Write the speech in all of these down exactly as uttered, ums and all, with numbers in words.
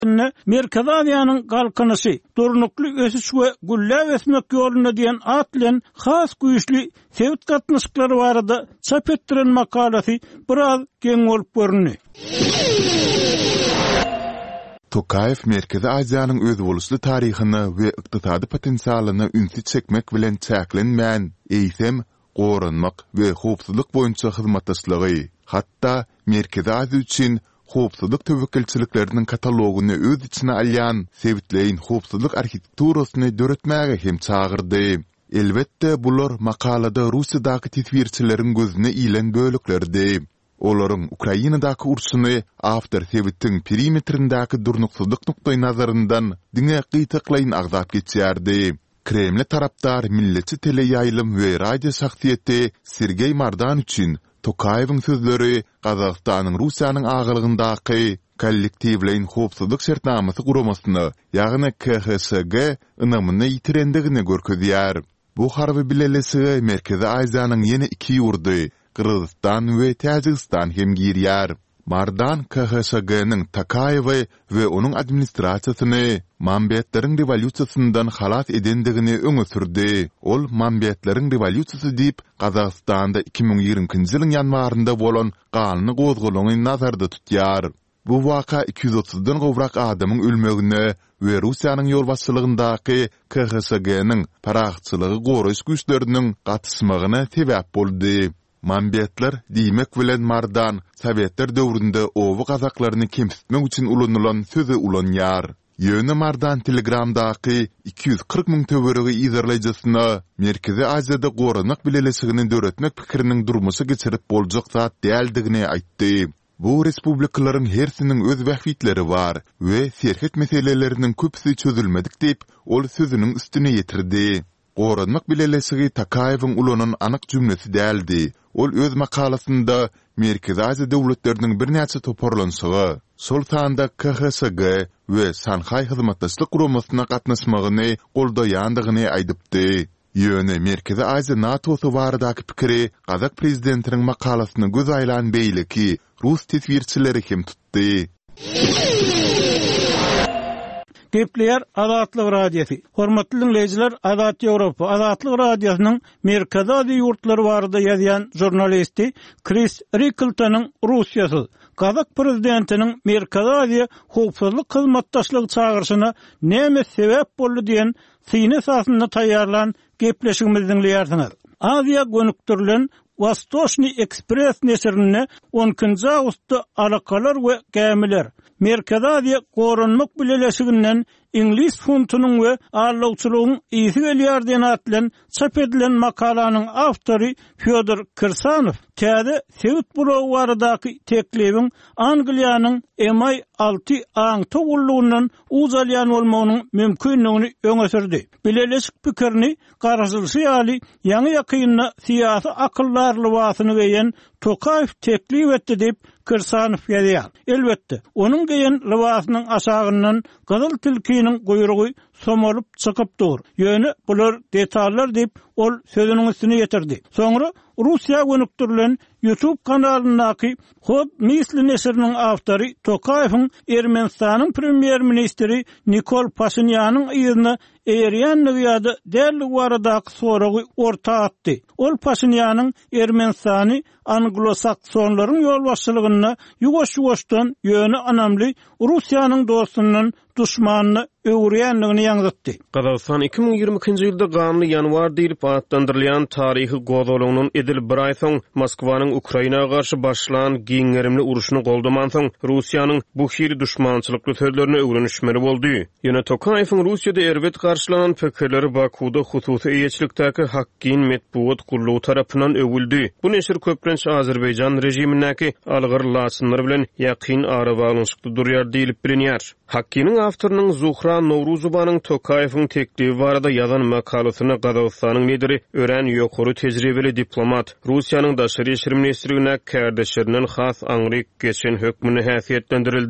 Merkez Aziýanyň galkynysy, durnukly ösüş we güllä esmek ýoluna diýen at bilen has güýçli sewit gatnaşyklary barada çap etdiren makalasy biraz geň bolup görünýär. Tokayev Merkezi Aziýanyň öz bolusly taryhyny we ykdysady potensialyny ünsi çekmek bilen çäklenmän eýsem, goranmak we howpsuzlyk boýunça hyzmatdaşlygy, hatda Merkezi Aziýa üçin howpsuzlyk tewekkelçilikleriniň kataloguny öz içine alýan sewitleýin howpsuzlyk arhitekturasyny döretmäge hem çagyrdy. Elbetde bular makalada Russiýadaky tetwirçileriň gözüne ilen bölüklerdi. Olaryň Ukrainadaky urşuny awtor sewitiň perimetrindäki durnuksuzlyk nukdaý nazaryndan diňe gytyklaýyn agzap geçýärdi. Kreml tarapdar milletçi teleýaýlym we radio şahsiýeti Sergey Mardan üçin Tokayewiň sözleri Gazagstanyň Russiýanyň agylygyndaky kollektiwleýin howpsuzlyk şertnamasy guramasyny, ýagny K H S G ynamyny ýitirendigini görkezýär. Bu harby bilelesi Merkezi Aziýanyň ýene iki ýurdy, Kırgızstan we Täjikistan hem girýär. Mardan K H S G-niň Tokayewy we onuň administrasiýasyny manbeýetleriň rewolýusiýasyndan halas edendigini öňe sürdi. Ol manbeýetleriň rewolýusiýasy diýip Gazagstanda iki ming ýigrimkinji ýylyň ýanwarynda bolan ganyny gozgalagyny nazarda tutýar. Bu waka iki yüz otuzdan gowrak adamyň ölmegine we Russiýanyň ýolbaşçylygyndaky K H S G-niň paragçylygy goraş güýçleriniň gatysmagyna sebäp boldy. Manbeýetler diýmek bilen Mardan Sowetler döwründe owu gazaklaryny kemsitmek üçin ulanylan söze ulanýar. Ýöne Mardan Telegramdaky iki yüz kırk miň töweregi izarlaýjasyna Merkezi Aziýada goranak bilelesigini döretmek pikiriniň durmuşy geçirip boljak zat däldigini aýtdy. Bu respublikalaryň hersiniň öz wähitleri bar we serhet meseleleriniň köpüsi çözülmedik diýip ol sözüniň üstüne ýetirdi. Goranmak bilelesigi Tokayewiň ulanan anyk jümlesi däldi. Ol öz makalasynda Merkezi Aziýa döwletleriniň bir näçe toparlanşygy, sol sanda K H S G we Sanhay hyzmatdaşlyk guramasyna gatnaşmagyny goldaýandygyny aýdypdy. Ýöne Merkezi Aziýa NATO-sy baradaky pikiri Gazak prezidentiniň makalasyny göz aýlan beýleki Rus tetwirçileri hem tutdy. Gepleýär Azatlyk radiosi. Hormatly dinleýijiler, Azat Ýewropa Azatlyk radiosynyň Merkezi Aziýa ýurtlary barada ýazýan jurnalisti Chris Rickeltonyň Russiýasy Gazak prezidentiniň Merkezi Aziýa howpsuzlyk hyzmatdaşlygy çağırşyna näme sebäp boldy diýen syny esasynda taýýarlan gepleşigimizi dinleýärsiňiz. Aziýa gönükdirilen Vostochny Express neşrine onuncu awgustda alakalar we gämiler Merkezi Aziýa goranmak bilelesiginden İngiliz funtunyň we arlawçylygyň ýyzy gelýär diýen atlan çap edilen makalanyň awtory Fyodor Kirsanov täze sewit bulagy baradaky teklibiň Angliýanyň M I altı aňty ullugynyň uzalýan bolmagynyň mümkinligini öňe sürdi. Bilelesik pikirini garaşylyşy ýaly ýaňy ýakynyna syýasy akyllarly wasyny beýen Tokayew teklip etdi diýip Kirsanov ýazýar. Elbetde, onuň geýen liwasynyň aşagyndan Gazal tilkiniň goýrugy somolup çykypdyr. Ýöne bular detallar diýip ol sözüniň üstüne ýetirdi. Soňra Russiýa gönükdirilen YouTube kanalynaky Hod Misli neşriniň awtory Tokayewiň Ermenistanyň premier ministri Nikol Pashinýanyň ýyzyna eýerýänligi ýa-da däligi baradaky soragy orta atdy. Ol Pashinýanyň Ermenistany Anglo-Saksonlaryň ýolbaşçylygyna ýuwaş-ýuwaşdan ýöne anamly Russiýanyň dostundan düşmanyny öwrýänligini ýaňytdy. Gazagystan iki ming ýigrimkinji ýylda ganyny ýanwar diýip adlandyrylýan taryhy gozalagynyň edil bir ay soň Moskwanyň Ukrainaga garşy başlanan giňerimli uruşyny goldaman soň Russiýanyň bu hili düşmançylykly sözlerine öwrenişmeli boldy. Ýöne Tokayewiň Russiýada erbet garşylanan pikirleri Bakuda hususy eýetçilikdäki Hakkin Medbuat gullugy tarapyndan övüldi. Bu neşir köprenç Azerbaýjan rejimindäki algyr lasynlar bilen ýakyn ara baglanşykly durýar diýilip bilinýär. Hakkinň awtorynyň Zuhra Nowruzowanyň Tokayewiň teklibi barada ýazan makalasyny Gazagystanyň lideri ören ýokary tejribeli diplomat Russiýanyň daşary işler ministrligine kärdeşlerinden has Angrik geçen hökmüne häsiýetlendirildi.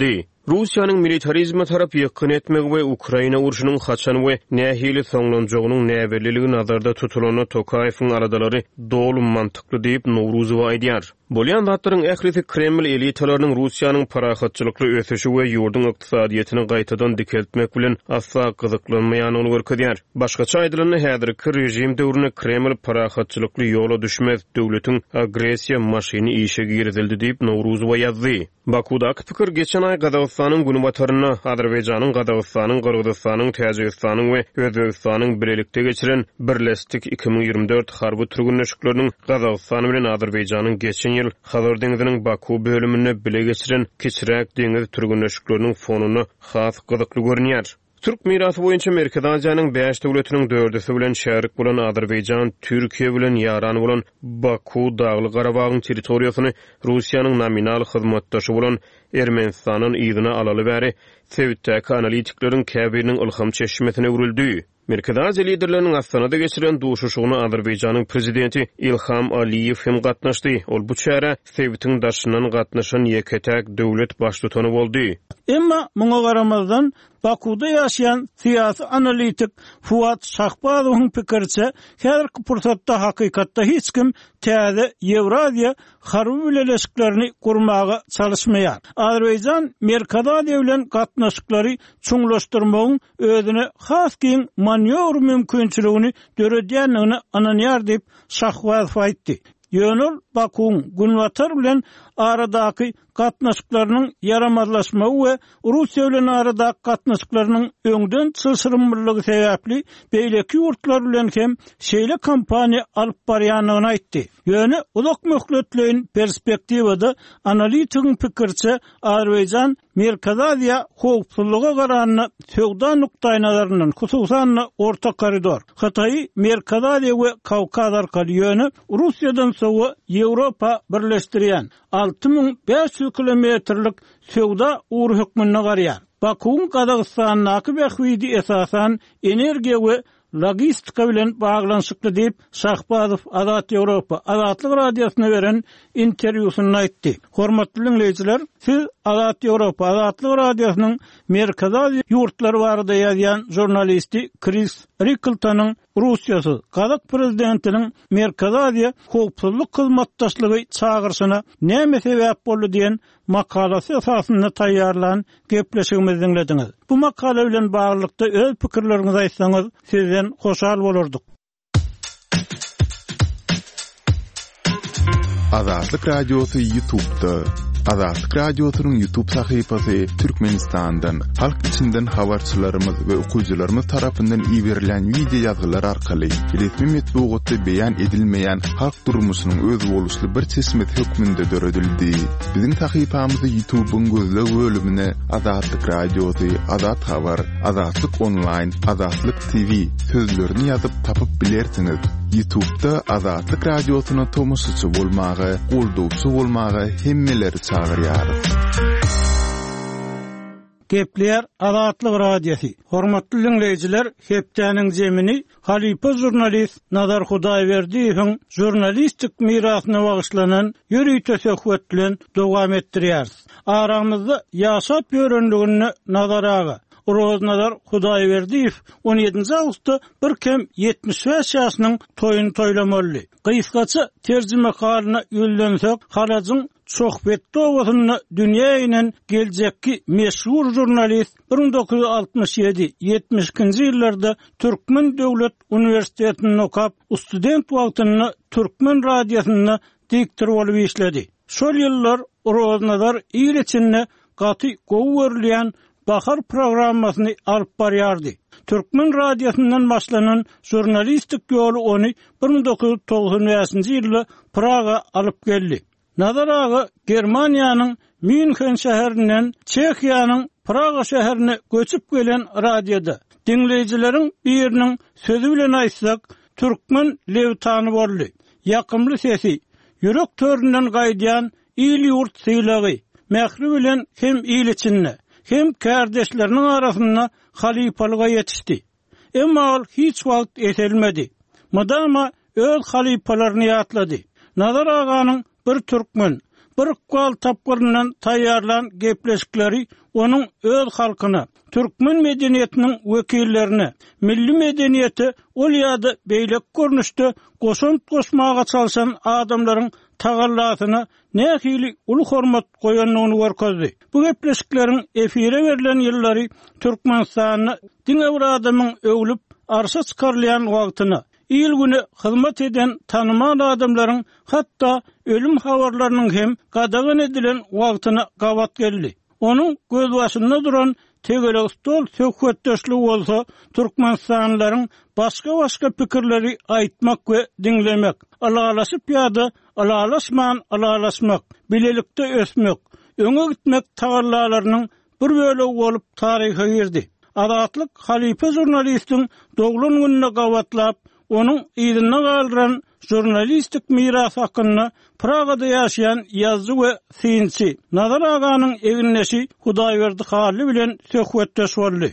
Russiýanyň militarizme tarap ýakyn etmegi we Ukraina urşunyň haçan we nähili soňlanjagynyň näberliligi nazarda tutulany Tokayewiň aradalary dolu mantykly diýip Nowruzow aýdýar. Bolýan zatlaryň ährisi Kreml elitalarynyň Russiýanyň parahatçylykly ösüşi we ýurdun ykdysadyýetyny gaýtadan dikeltmek bilen asla gyzyklanmaýanyny görkezýär. Başgaça aýdylany häzirki rejim döwrüne Kreml parahatçylykly ýola düşmez döwletiň agresiýa maşyny işe girizildi diýip Nowruzow ýazdy. Bakudaky pikir geçen ay Gazagystanyň günbatyryna Azerbaýjanyň, Gazagystanyň, Gyrgyzstanyň, Täjikistanyň we Özbegistanyň bilelikde geçiren Birleşdik iki bin ýygrimi dört harby türgünleşikleriniň Gazagistan bilen Azerbaýjanyň geçen ýyl Hazar deňiziniň Baku bölümine bile geçiren kiçiräk deňiz türgünleşikleriniň fonuny has gyzykly görünýär. Türk mirasy boýunça Merkezi Aziýanyň beş döwletiniň dördüsi bilen şärik bolan Azerbaýjan, Türkiýe bilen ýaran bolan Baku Dagly Garabagyň territoriýasyny Russiýanyň nominal hyzmatdaşy bolan Ermenistanyň ýygyna alaly bäri Sewitdäki analitiklerin käbiriniň ilham çeşmesine urildi. Merkezi Aziýa liderleriniň Astanada geçiren duşuşygyna Azerbaýjanyň prezidenti Ilham Aliýew hem gatnaşdy. Ol bu çäre Sewitiň daşynan gatnaşan ýeketäk döwlet başlutany boldy. Emma muňa garamazdan Bakuda ýaşaýan syýasy analitik Fuat Şahbazowyň pikirçe, häzirki pursatda hakykatda hiç kim täze Ýewraziýa harby bileşiklerini gurmaga çalışmaýar. Azerbaýjan Merkezi Aziýa bilen gatnaşyklary çuňlaşdyrmagyň özüne has giň manewr mümkinçiligini döredýänligini ananýar diýip Şahbazow aýtdy. Ýönül Bakuň günwatar bilen aradaky gatnaşyklarynyň yaramazlaşmagy we Russiýa bilen aradaky gatnaşyklarynyň öňden çylşyrymlyligi sebäpli beýleki ýurtlar bilen hem şeýle kampaniýa alyp barýanlygyny aýtdy. Ýöne uzak möhletleýin perspektiwada analitikiň pikirçe Azerbaýjan Merkezi Aziýa howpsuzlygy garanyny söwda nukdaý nazaryndan hususan orta koridor, Hataý, Merkezi Aziýa we Kawkaz arkaly ýöne Russiýadan soňra Ýewropa birleşdirýän alty ming beş ýüz kilometrlik söwda ury hükmüne garýar. Bakuň Gazagystanyň bähwidi esasan energiýa we logistika bilen baglanşykly diýip Şahbazow Azat Ýewropa Azatlyk radiosyna beren interwýusynda aýtdy. Hormatly dinleýijiler, siz Azat Ýewropa Azatlyk radiosynyň Merkezi Aziýa ýurtlary barada ýazýan jurnalisti Chris Rickeltonyň Russiýasy Kazak prezidentiniň Merkezi Aziýa howpsuzlyk hyzmatdaşlygy çağırşyna näme sebäp boldy diýen makalasy esasynda taýýarlan gepleşigimizi dinlediňiz. Bu makala bilen baglykda öz pikirlerinizi aýtsaňyz sizden hoşal bolardyk. Azatlyk Radiosu YouTube'da. Azatlyk Radiosynyň YouTube sahypasy Türkmenistandan, halk içinden habarçylarymyz we okuwçylarymyz tarapyndan iýerilen video ýazgylar arkaly resmi metbuatda beýan edilmeýän halk durmuşynyň öz boluşly bir çeşmet hökmünde döredildi. Biziň sahypamyzy YouTube'un gözle bölümine Azatlyk Radiosu, Azat Habar, Azatlyk Online, Azatlyk T V sözlerini ýazyp tapyp bilersiňiz. YouTube'da Azatlyk Radiosyna tomoşaçy bolmagy, goldawçy bolmagy hemmeleri çağırýar. Gepler Azatlyk Radiosu. Hormatly dinleýijiler, hepdeniň jemini Halipa jurnalist Nazar Hudaýberdiýewiň jurnalistik mirasyna bagyşlanan ýüri töhfet bilen dowam etdirýär. Aramyzda ýaşap ýörenligini nazaraga Roznadar Hudaýberdiýew on ýedinji awgustda bir kem ýetmiş beş ýaşynyň toýuny toýlamaly. Gysgaça terjime halyna ýöllensek, haladyň sohbetde owasyny dünýäniň geljekki meşhur jurnalist bir ming dokuz ýüz altymyş ýedi ýetmiş ikinji ýyllarda Türkmen Döwlet Uniwersitetini okap, student wagtyny Türkmen radiosyna diktor bolup işledi. Şol ýyllar Roznadar ýyl içinde gaty gowurlýan Bahar programmasyny alyp barýardy. Türkmen radiosundan başlanan jurnalistik ýoly ony bir ming dokuz ýüz togson beşinji ýylda Praga alyp geldi. Nazar aga Germaniýanyň München şäherinden Çekiýanyň Praga şäherine göçüp gelen radioda dinleýijileriň biriniň sözü bilen aýtsak, Türkmen lewtany boldy. Ýakymly sesi, ýürek töründen gaýdýan ýyl ýurt sylagy, mähri bilen hem ýyl içinde hem kardeşlerinin arasında halipalığa yetişti. Emma ol hiç vakt eselmedi. Madama öz halipalarını yatladı. Nazar ağanın bir Türkmen, bir gal tapgyryndan taýýarlan gepleşikleri onun öz halkyna, türkmen medeniýetiniň wekillerine, milli medeniýeti ol ýa-da beýlek görnüşde goşun goşmaga çalşan adamlaryň tagallatını nähili ulu hormat goýanlygyny görkezdi. Bu gepleşikleriň efire berilen ýyllary Türkmenistanyny diňe bir adamyň öwlüp arşa çykarlayan wagtyny, il güni hyzmat eden tanymal adamlaryň hatda ölüm habarlarynyň hem gadagan edilen wagtyna gawat geldi. Onun göz başynda duran tegele stol söhbetdeşlik bolsa Türkmenistanlylaryň başga-başga pikirleri aýtmak we diňlemek, alalaşyp ýa-da alalaşman alalaşmak, bilelikde ösmek, öňe gitmek tagallalarynyň bir bölegi bolup taryha girdi. Adatlyk halife jurnalistiň doglan gününe gawatlap, onun ýylyna galyran jurnalistik miras hakkında Pragada yaşayan yazıcı ve sinsi Nazar Aganyň eginleşi Hudaýberdi Hally bilen söhbetdeş boldy.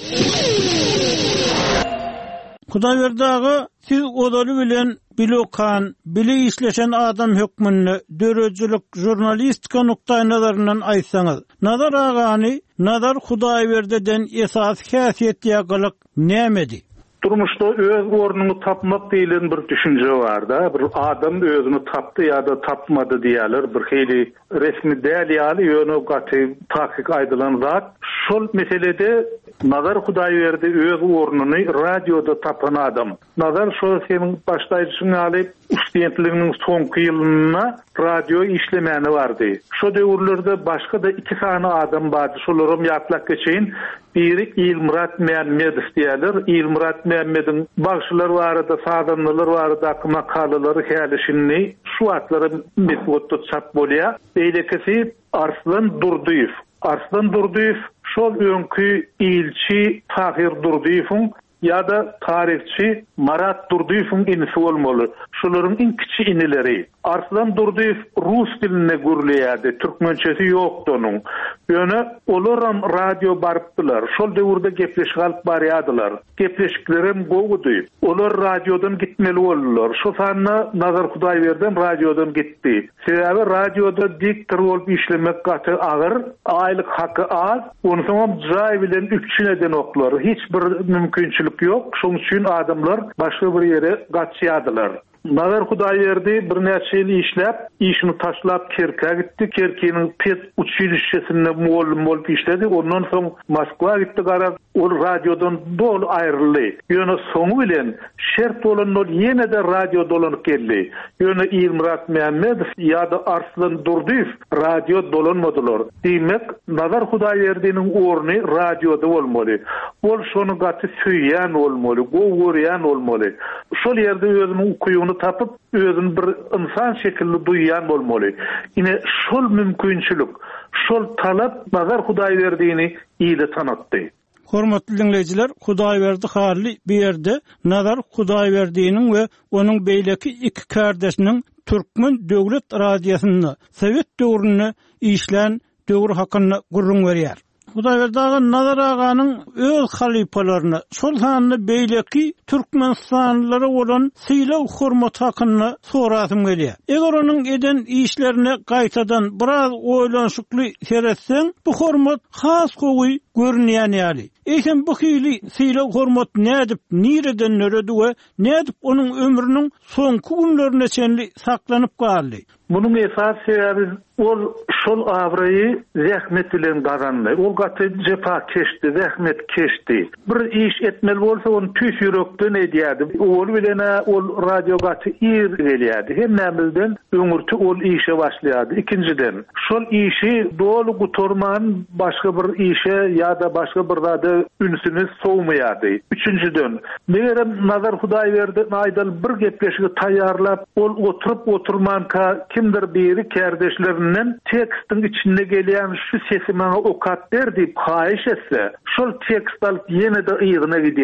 Hudaýberdi aga, siz odaly bilen bilokan, bili işleşen adam hükmünü döröjülük jurnalistika nuktaý nazaryndan aýtsaňyz, Nazar Agany Nazar Hudaýberdi'den esas häsiýet ýagylyk nämedi? Durmuşda öz ornuny tapmak diýilen bir düşünje bar da, bir adam özüni tapdy ýa-da tapmady diýerler, bir hili resmi däl ýaly ýöne gaty tahkik aýdylan zat. Şol meselede Nazar Hudaýberdi öz ornuny radioda tapan adam. Nazar şol seniň başlaýjysyň alyp ustentliginiň soňky ýylyna radio işlemeni bardy. Şo döwürlerde başga da iki sany adam bardy. Şolarym ýatlap geçeýin. Biri İlmurat Mehmedow diýerler. İlmurat Mehmedowň bagşylary barada, sadanlylar barada makalary häleşini şu atlary metodda çap bolýar. Beýlekisi Arslan Durduýew. Arslan Durduýew şol öňkü ilçi Tahir Durduýewiň ýa-da tarihçi Marat Durduýewiň inisi bolmaly. Şolaryň iň kiçi inileri. Arslan Durduýew rus diline gürleýärdi, türkmençesi ýokdy onuň. Ýöne olaram radio barypdylar. Şol döwürde gepleşik alyp barýardylar. Gepleşiklerim gowdy. Olar radiodan gitmeli boldular. Şo sanna Nazar Hudaýberden radiodan gitdi. Sebäbi radioda diktor bolup işlemek gaty agyr, aýlyk haky az, onu soňam jaý bilen üçüneden oklar. Hiç bir mümkinçilik ýok. Şoň üçin adamlar başga bir ýere gaçýardylar. Nazar Hudaýberdi bir näçe ýyl işläp, işini taşlap Kerke gitdi. Kerkenin pet uçilişçesinde muallim bolup işledi. Ondan soň Moskwa gitdi garap, ol radiodan dol aýryldy. Ýöne soňu bilen şert bolan ol ýene de radio dolanyp geldi. Ýöne İlmurat Mehmedow ýa-da Arslan Durduýew radio dolanmadylar. Diýmek, Nazar Hudaýberdiň orny radioda bolmaly. Ol şonu gaty süýýän bolmaly, gowurýan bolmaly. Şol ýerde özüniň ukuyuny tapyp, özüni bir insan şekilde duýýan bolmaly. Ine şol mümkinçilik, şol talap Nazar Hudaýberdiňi ýyly tanatdy. Hormatly dinleyijiler, Hudaýberdi Hally bir ýerde Nazar Hudaýberdiňiň we onuň beýleki iki kardeşiniň Türkmen döwlet radiosyny, Sowet döwrüne işlän döwür hakkynda gurrun berýär. Hudaýberdi Nazar Aganyň öz halifalaryna, şol sanly beýleki Türkmenistanlylary bolan syýlaw hormat hakynda sorasym gelýär. Eger onuň eden işlerine gaýtadan biraz oýlanşykly seretseň, bu hormat has gowy görünýän ýaly. Eýsem bu hili syýlaw hormat nädip, nireden nöredi we nädip onuň ömrüniň soňky günlerine çenli saklanyp galdy. Bunun esas sebebi ol şol awraýy zähmet bilen gazandy. Ol gaty jepa keşdi, zähmet keşdi. Bir iş etmeli bolsa onu tüs ýürekden edýärdi. Ol bilen ol radio gaty ir gelýärdi. Hemmämizden öňürti ol işe başlaýardy. İkinciden, şol işi dolu gutorman başga bir işe ýa-da başga bir zada ünsüni sowmaýardy. Üçünciden, megerem Nazar Hudaýberdi aýdal bir gepleşigi taýýarlap, ol oturup oturmanka kimdir biri kardeşlerinden tekstin içinde gelýän şu sesi bana okat ber diýip haýyş etse, şol tekst alyp ýene de ýygyna gidýärdi.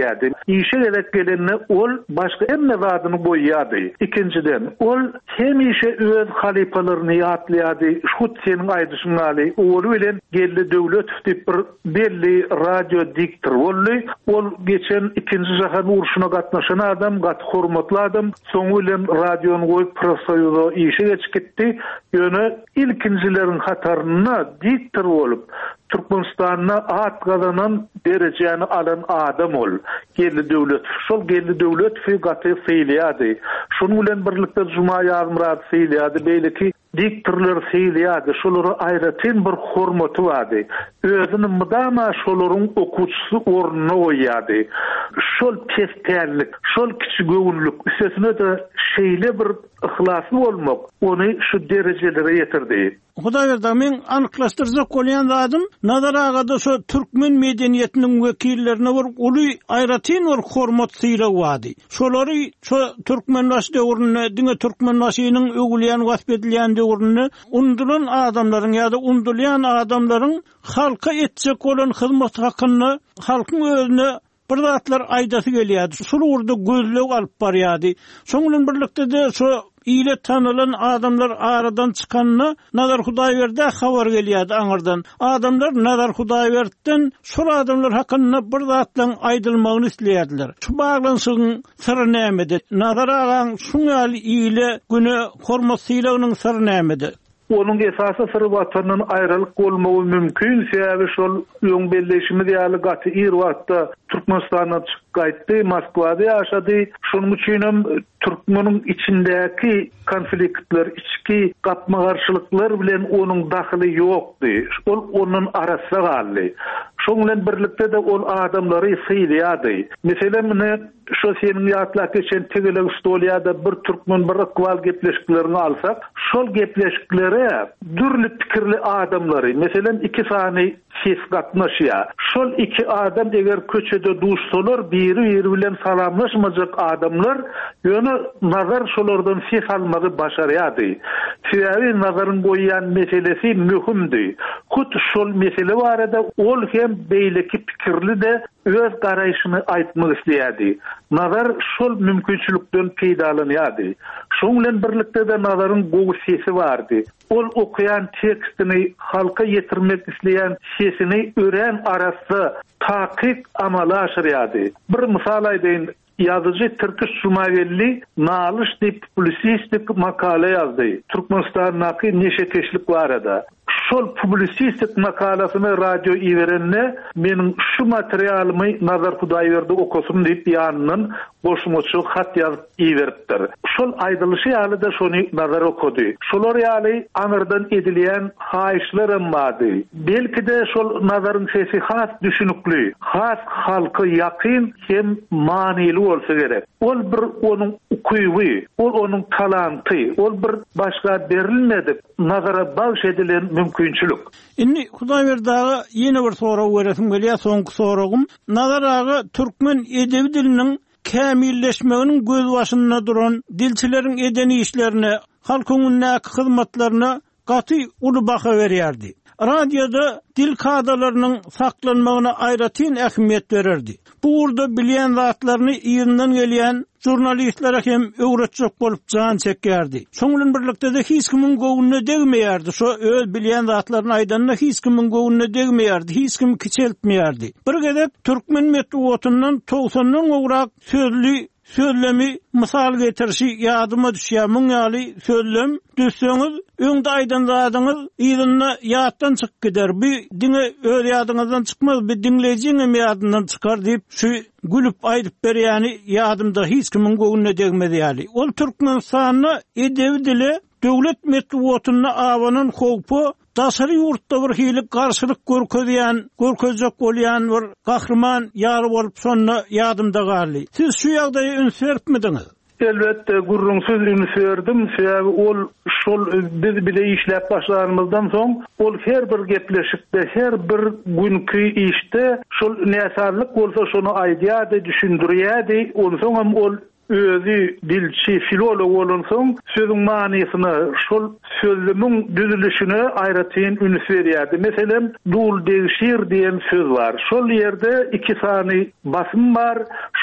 işe gerek gelenine ol başka emme zadyny goýýardy. İkinciden ol hemişe öz halifalaryny ýatlaýardy. Şut senin aýdyşyň aly. Ol bilen geldi döwlet diýip bir belli radio diktor boldy. Ol geçen ikinji jahan uruşuna gatnaşan adam, gat hormatly adam. Soň bilen radiony goýup profsoýuza işe geçip gitdi. Ýöne ilkinjilerin hataryna diktor bolup Türkmenistan'a at kazanan dereceni alan adam ol. Geldi devlet. Şol geldi devlet figatı feyliyadi. Şunun bilen birlikte Cuma yazmırat feyliyadi. Beyleki diktorlar feyliyadi. Şolary aýratyn bir hormaty wady. Özüni mydama şolaryň okuçysy ornuny goýýardy. Şol pestellik, şol kiçigöwnlük, üstesine de şeýle bir ihlasly bolmak ony şu derejelere ýetirdi. Hudaý berdi, men anyklaşdyrjak bolýan zadım, Nazar agada şu türkmen medeniýetiniň wekillerine bir uly aýratyn bir hormat syýra wady. Şolary şu türkmenbaş döwrüne, diňe türkmenbaşynyň öwülýän wasp edilýän döwrüne undulan adamlaryň ýa-da undulýan adamlaryň halka etjek bolan hyzmat hakyny halkyň özüne bir zatlar aýdasy gelýärdi. Şol urda gözleg alyp barýardy. Şoň bilen birlikde de şu ýyly tanylan adamlar aradan çykanyna Nazar Hudaýberde habar gelýärdi aňardan. Adamlar Nazar Hudaýberden şol adamlar hakyna bir zatlaň aýdylmagyny isleýärdiler. Şu baglansyň syry nämede? Nazar agaň şuňaly ýyly güne hormat syýlagynyň syry nämede? Onun esasy syry watanyň aýralyk bolmagy mümkin. Sebäbi şol ýöň belleşimi diýäli gaty ir wagtda Türkmenistana çykyp gaýtdy, Moskwada ýaşady. Şonuň üçin hem Türkmeniň içindäki konfliktler, içki gapma garşylyklar bilen onuň dahyly ýokdy. Ol onuň arasynda galdy. Şoň bilen birlikde de ol adamlary syýlýardy. Meselem şu senin ýatlap geçen tegele stolýada bir türkmen bir ıkbal gepleşiklerini alsak, şol gepleşiklere dürlü pikirli adamları, meselen iki sany ses gatnaşýar. Şol iki adam eger köçede duşsalar, biri biri bilen salamlaşmajak adamlar, ýöne nazar şolardan ses almagy başarýardy. Sebäbi nazaryň goýýan meselesi mühimdi. Hut şol mesele barada ol hem beýleki pikirli de öz garaýşyny aýtmak isleýärdi. Nazar şol mümkinçilikden peýdalanýardy. Şoň bilen birlikde de nazaryň gowy sesi bardy. Ol okuyan tekstini halka yetirmek isleyen sesini ören arası takik amala aşırıyady. Bir misal aýdyn, yazıcı Türküş Sumavelli nalış dip publisistik makale yazdı. Türkmenistan'daki neşekeşlik var ada. Şol publisistik makalasyny radio iwerenne menin şu materialymy Nazar Hudaýberde okusun diýip ýanynyň goşmaçy hat ýazyp iweripdir. Şol aýdylşy ýaly da şonu nazar okudy. Şolar ýaly aňyrdan edilýän haýyşlarym bardy. Belki de şol nazaryň sesi has düşünükli, has halka ýakyn hem manily bolsa gerek. Ol bir onuň ukuywy, ol onuň talanty, ol bir başga berilmedi nazara bagş edilen mümkinçilik. Inni Hudaýberdagy ýene bir soraw beresim gelýär, soňky sorawym. Nazar aga türkmen edebi diliniň kämilleşmeginiň göz başynda duran dilçileriň edeni işlerine, halkyň näki hyzmatlaryna gaty uly baha berýärdi. Radioda dil kadrlarynyň saklanmagyna aýratyn ähmiýet bererdi. Bu urda bilýän zatlaryny ýygynyň gelýän jurnalistlere hem öwretjek bolup jan çekýärdi. Şoň bilen birlikde de hiç kimiň göwüne degmeýärdi. Şo öz bilýän zatlaryny aýdanna hiç kimiň göwüne degmeýärdi, hiç kim kiçeltmeýärdi. Bir gedek türkmen metbuatyndan togsanyň ograk sözli sözlemi misal getirişi ýadyma düşýär. Muňaly sözlem düşseňiz öňde aýdan zadyňyz ýygyna ýatdan çykyp gider. Bir diňe öz ýadyňyzdan çykmaz, bir dinleýijiň ýadyndan çykar diýip şu gülüp aýdyp berýäni ýadymda hiç kimiň göwüne degmedi ýaly. Ol Türkmenistanyň edebi dili döwlet metbuatyna awanan howpy daşary ýurtda bir hili garşylyk görkezýän, görkezjek bolýan bir gahrman ýary bolup şonu ýadymda galy. Siz şu ýagdaýy ünsüripmidiňiz? Elbette gurrunsyz ünsürdim. Sebäbi ol şol biz bile işläp başlanymyzdan soň ol her bir gepleşikde, her bir günkü işte şol näsarlyk bolsa şonu aýdýardy, düşündirýärdi. Onsoň hem ol özü dilçi, filolog bolunsoň sözüň manysyny, şol sözlümiň düzülüşini aýratyn üns berýärdi. Meselem dul degşir diýen söz bar. Şol ýerde iki sany basym bar.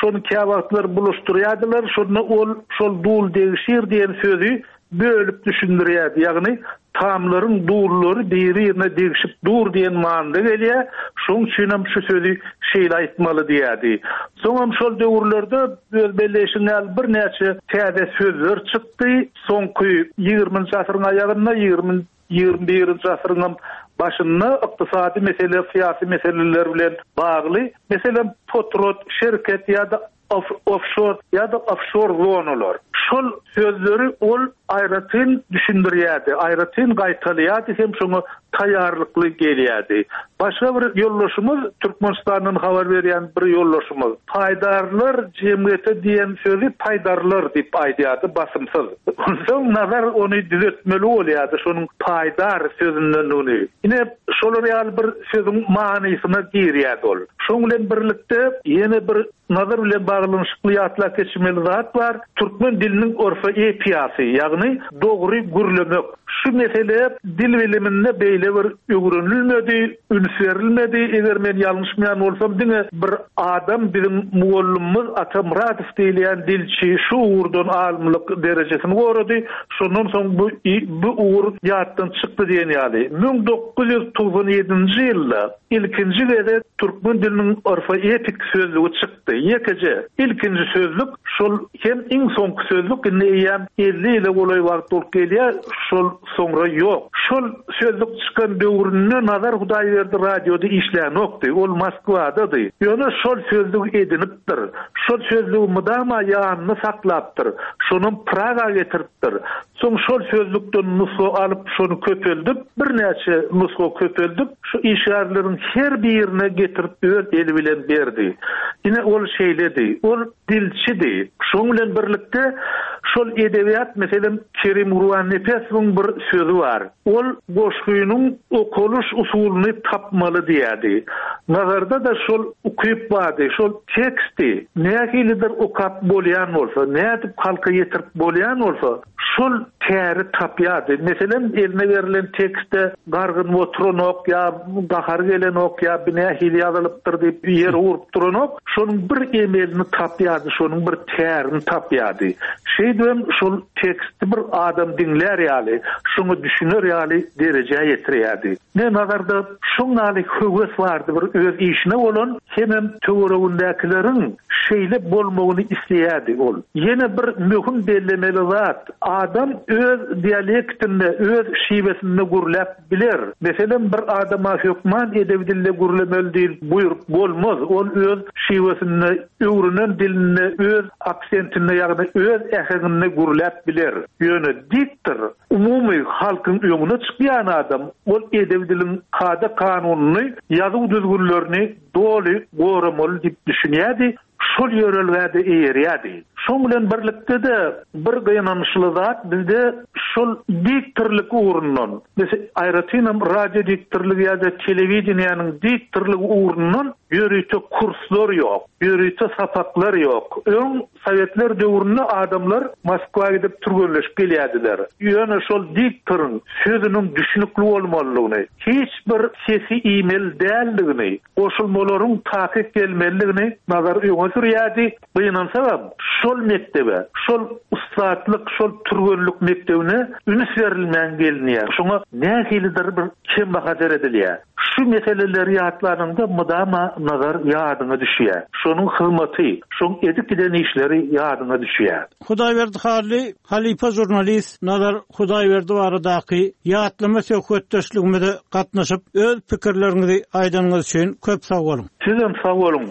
şonu käwagtlar buluşturýardylar, şonu ol şol dul degişir diýen sözü bölüp düşündirýärdi. Ýagny tamlaryň dullary biri-birine degişip dur diýen manda gelýär. Şoň üçin hem şu sözü şeýle aýtmaly diýärdi. Soňam şol döwürlerde belleşinel bir näçe täze sözler çykdy. Soňky ýygrüminji asyryň aýagynda ýygrimi ýygrimi birinji asyryň başynda ykdysady mesele, syýasy meseleler bilen bagly, meselem potrot şirket ýa-da Of, offshore ya da offshore zonalar. Şol sözleri ol aýratyn düşündirýärdi, aýratyn gaýtalýardy hem şoňa taýýarlykly gelýärdi. Başga bir ýollaşymyz Türkmenistanyň habar berýän bir ýollaşymyz. Paýdarlar jemgyýeti diýen sözi paýdarlar diýip aýdýardy basymsyz. Soň nazar ony düzeltmeli bolýardy şonuň paýdar sözünden ony. Ine şol real bir sözüň manysyna girýärdi ol. Şoň bilen birlikde ýene bir nazar bilen baglanşykly ýatlar geçmeli zat bar. Türkmen diliniň orfa epiýasy, ýagny dogry gürlemek. Şu mesele dil biliminde beýle bir öwrenilmedi, ünsverilmedi. Eger men ýalňyşmaýan bolsam, diňe bir adam bizim muallymyz Atamratov diýilen dilçi şu uğurdan alımlyk derejesini gorady. Şondan soň bu bu uğur ýatdan çykdy diýen ýaly. bin dokuz ýüz togson ýedinji ýylda ilkinji gede Türkmen diliniň orfa epik sözlügi çykdy. Ýekiji ilkinji sözlük şol hem iň soňky sözlük näýem elli ýyl bolay wagt bolup gelýär. Şol soňra ýok. Şol sözlük çykan döwründe nazar Hudaýberdi radioda işlänokdy. Ol Moskwadady. Ýöne şol sözlük edinipdir. Şol sözlügi mudama ýanyny saklapdyr. Şonu Praga getiripdir. Soň şol sözlükden nusxa alyp şonu köpeldip, bir näçe nusxa köpeldip, şu işgärleriň her birine getirip öz eli bilen berdi. Ine ol şeýledi. Ol dilçidi. Şoň bilen birlikde şol edebiýat meselem Kerim Ruwan Nepesowyň bir sözü bar. Ol goşguýynyň okuluş usulyny tapmaly diýärdi. Nazarda da şol ukyp bardy, şol teksti nähilidir okap bolýan bolsa, nädip halka ýetirip bolýan bolsa, şol täri tapýardy. Meselem eline berilen tekste gargyn oturanok ýa gahar gelen ok ýa nähili ýazylypdyr diýip ýer urup duranok, şonuň bir emelini tapýardy, şonuň bir tärini tapýardy. Şeýdem şol teksti bir adam dinler ýaly, şonu düşüner ýaly derejeye ýetirýärdi. Ne nazarda şoňaly höwes bardy, bir öz işine bolan hemem töweregindäkilerin şeýle bolmagyny isleýärdi ol. Ýene bir möhüm bellemeli zat, adam öz dialektinde, öz şiwesinde gürläp biler. Meselem bir adama hökman edep dille gürlemeli diýil buýrup bolmaz. Ol öz şiwesinde, öwrünen diline, öz aksentine ýagny öz ähegine gürläp biler. Ýöne diktir. Umumy halkyň öňüne çykýan adam ol edep diliniň kada kanunyny, ýazyw düzgünlerini doly goramaly diýip düşünýärdi. Şol ýörelgäde eýerýärdi. Şoň bilen birlikde de bir gynanyşly zat bizde şol diktirlik uğrundan, mesela aýratynam radio diktirligi ýa-da telewizionyanyň diktirligi uğrundan ýörüýte kurslar ýok, ýörüýte sapaklar ýok. Öň Sowetler döwründe adamlar Moskwaga gidip türgenleşip gelýärdiler. Ýöne şol diktirin sözüniň düşünükli bolmalygyny, hiç bir sesi email däldigini, goşulmalaryň takyp gelmeligini nazar öňe sürýärdi. Buýundan sebäp şol mektebe, şol ustatlyk, şol türgenlik mektebine üns berilmän gelinýär. Şoňa nähilidir bir kim bahadar edilýär. Şu meseleleri ýatlarynda mudama nazar ýadyna düşýär. Şonuň hyzmaty, şoň edip giden işleri ýadyna düşýär. Hudaýberdi Harly, Halifa jurnalist nazar Hudaýberdi baradaky ýatlama söhbetdeşligimizde gatnaşyp öz pikirleriňizi aýdanyňyz üçin köp sag bolun. Sizem sag bolun.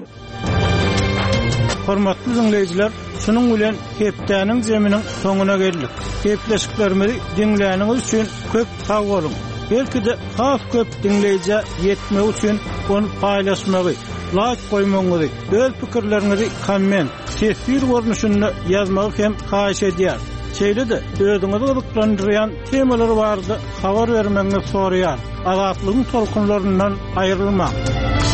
Hormatly dinleýijiler, şunuň bilen hepdäniň zeminiň soňuna geldik. Hepleşiklerimizi dinläniňiz üçin köp sag bolun. Belki de has köp dinleýije ýetmek üçin onu paýlaşmagy, like goýmagy, öz pikirleriňizi komment, sesli görnüşinde ýazmagy hem haýyş edýär. Şeýle de özüňizi gyzyklandyrýan temalar bardy, habar bermeňizi soraýar. Azatlygyň tolkunlaryndan aýrylmak.